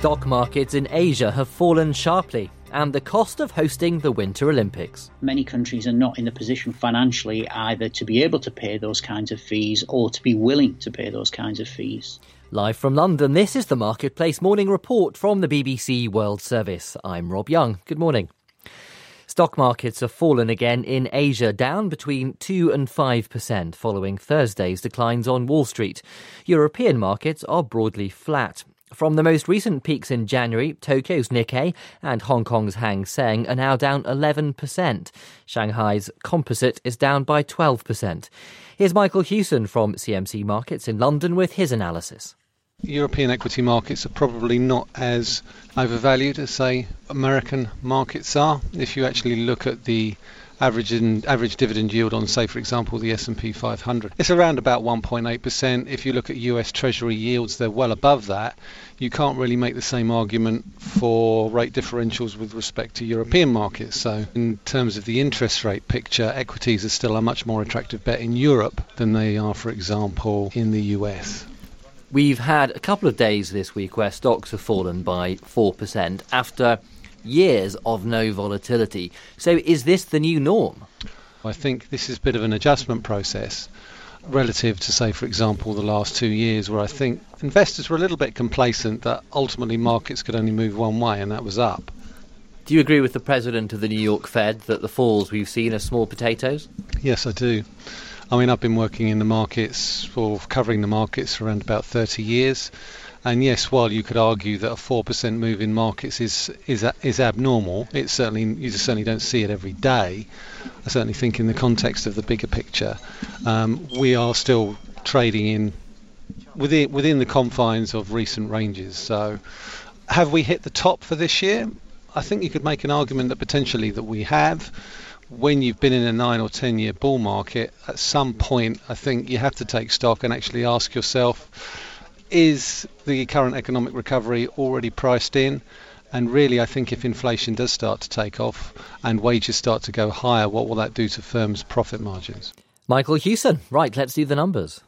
Stock markets in Asia have fallen sharply, and the cost of hosting the Winter Olympics. Many countries are not in the position financially either to be able to pay those kinds of fees or to be willing to pay those kinds of fees. Live from London, this is the Marketplace Morning Report from the BBC World Service. I'm Rob Young. Good morning. Stock markets have fallen again in Asia, down between 2 and 5% following Thursday's declines on Wall Street. European markets are broadly flat. From the most recent peaks in January, Tokyo's Nikkei and Hong Kong's Hang Seng are now down 11%. Shanghai's Composite is down by 12%. Here's Michael Hewson from CMC Markets in London with his analysis. European equity markets are probably not as overvalued as, say, American markets are. If you actually look at the average dividend yield on, say, for example, the S&P 500, it's around about 1.8%. If you look at US Treasury yields, they're well above that. You can't really make the same argument for rate differentials with respect to European markets. So in terms of the interest rate picture, equities are still a much more attractive bet in Europe than they are, for example, in the US. We've had a couple of days this week where stocks have fallen by 4% after years of no volatility. So is this the new norm? I think this is a bit of an adjustment process relative to, say, for example, the last 2 years, where I think investors were a little bit complacent that ultimately markets could only move one way, and that was up. Do you agree with the president of the New York Fed that the falls we've seen are small potatoes? Yes, I do. I mean, I've been working in the markets, or covering the markets for around about 30 years. And yes, while you could argue that a 4% move in markets is abnormal, you certainly don't see it every day. I certainly think in the context of the bigger picture, we are still trading within the confines of recent ranges. So have we hit the top for this year? I think you could make an argument that potentially that we have. When you've been in a 9 or 10 year bull market, at some point I think you have to take stock and actually ask yourself, is the current economic recovery already priced in? And really, I think if inflation does start to take off and wages start to go higher, what will that do to firms' profit margins? Michael Hewson. Right, let's do the numbers.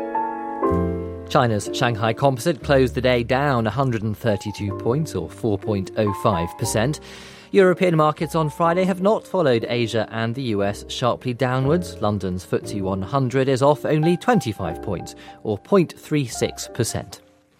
China's Shanghai Composite closed the day down 132 points, or 4.05%. European markets on Friday have not followed Asia and the US sharply downwards. London's FTSE 100 is off only 25 points, or 0.36%.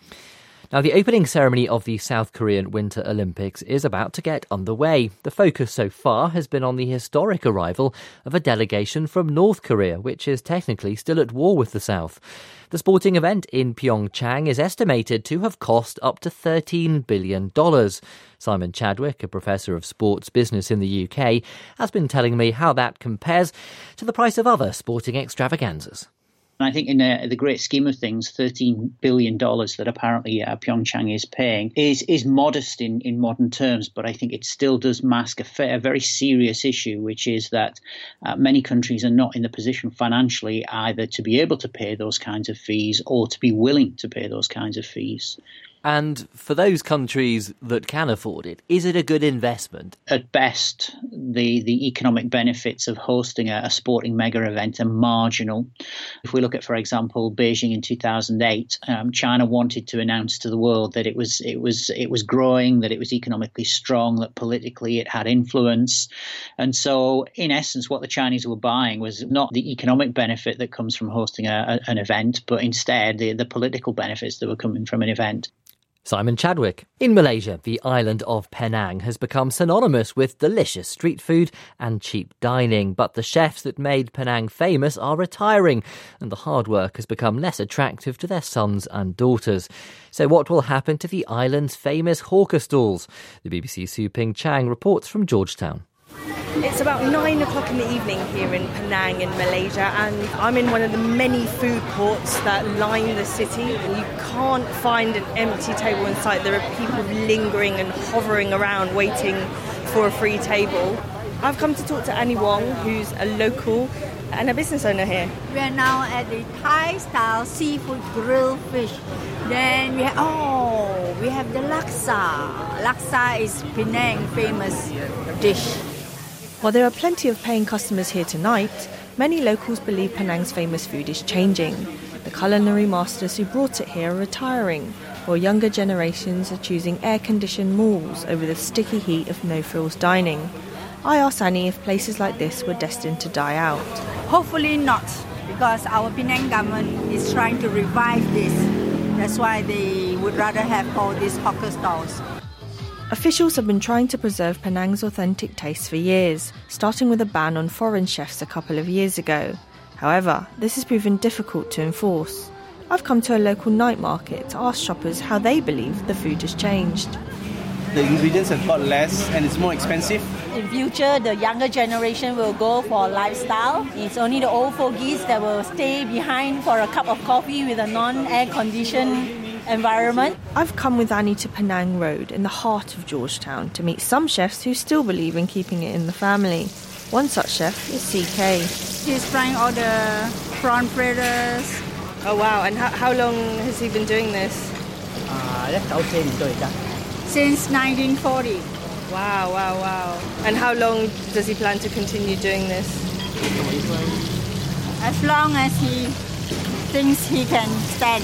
Now, the opening ceremony of the South Korean Winter Olympics is about to get underway. The focus so far has been on the historic arrival of a delegation from North Korea, which is technically still at war with the South. The sporting event in Pyeongchang is estimated to have cost up to $13 billion. Simon Chadwick, a professor of sports business in the UK, has been telling me how that compares to the price of other sporting extravaganzas. And I think in the great scheme of things, $13 billion that apparently Pyeongchang is paying is modest in modern terms. But I think it still does mask a very serious issue, which is that many countries are not in the position financially either to be able to pay those kinds of fees or to be willing to pay those kinds of fees. And for those countries that can afford it, is it a good investment? At best, the economic benefits of hosting a sporting mega event are marginal. If we look at, for example, Beijing in 2008, China wanted to announce to the world that it was growing, that it was economically strong, that politically it had influence. And so, in essence, what the Chinese were buying was not the economic benefit that comes from hosting an event, but instead the political benefits that were coming from an event. Simon Chadwick. In Malaysia, the island of Penang has become synonymous with delicious street food and cheap dining. But the chefs that made Penang famous are retiring, and the hard work has become less attractive to their sons and daughters. So what will happen to the island's famous hawker stalls? The BBC's Su Ping Chang reports from Georgetown. It's about 9 o'clock in the evening here in Penang in Malaysia, and I'm in one of the many food courts that line the city, and you can't find an empty table in sight. There are people lingering and hovering around waiting for a free table. I've come to talk to Annie Wong, who's a local and a business owner here. We are now at the Thai-style seafood grilled fish. Then we have the laksa. Laksa is Penang famous dish. While there are plenty of paying customers here tonight, many locals believe Penang's famous food is changing. The culinary masters who brought it here are retiring, while younger generations are choosing air-conditioned malls over the sticky heat of no-frills dining. I asked Annie if places like this were destined to die out. Hopefully not, because our Penang government is trying to revive this. That's why they would rather have all these hawker stalls. Officials have been trying to preserve Penang's authentic taste for years, starting with a ban on foreign chefs a couple of years ago. However, this has proven difficult to enforce. I've come to a local night market to ask shoppers how they believe the food has changed. The ingredients have got less and it's more expensive. In future, the younger generation will go for lifestyle. It's only the old fogies that will stay behind for a cup of coffee with a non-air-conditioned environment. I've come with Annie to Penang Road in the heart of Georgetown to meet some chefs who still believe in keeping it in the family. One such chef is CK. He's frying all the prawn fritters. Oh wow, and how long has he been doing this? Since 1940. Wow. And how long does he plan to continue doing this? As long as he thinks he can stand.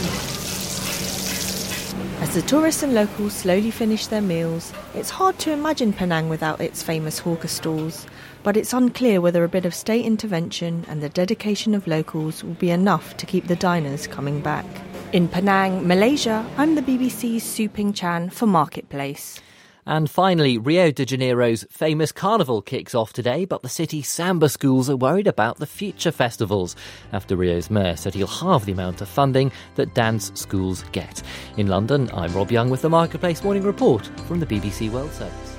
As the tourists and locals slowly finish their meals, it's hard to imagine Penang without its famous hawker stalls. But it's unclear whether a bit of state intervention and the dedication of locals will be enough to keep the diners coming back. In Penang, Malaysia, I'm the BBC's Su Ping Chan for Marketplace. And finally, Rio de Janeiro's famous carnival kicks off today, but the city's samba schools are worried about the future festivals after Rio's mayor said he'll halve the amount of funding that dance schools get. In London, I'm Rob Young with the Marketplace Morning Report from the BBC World Service.